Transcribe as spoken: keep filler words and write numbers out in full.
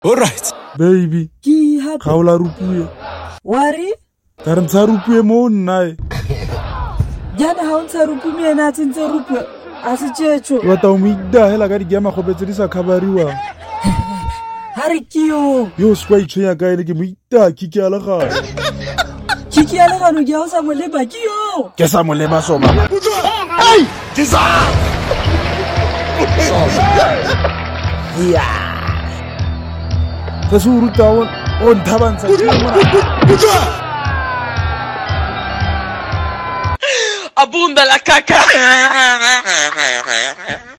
Alright. Baby. Ki happy. Kaula rupuye. Wari? Taramsa rupuye mo nae. Jana haunsa rupu mie na tinsa rupu. Asichecho. Wata umida hela gari gyama khobetrisa khabariwa. Hari kiyo. Yo squai chenya ga ene ke muita kiki ala ga. Kiki ala ga no gya o sa moleba kiyo. Ke sa moleba soma. Hey! Kisa! Ya. Kasuru tawon on tabansa. Abunda la caca.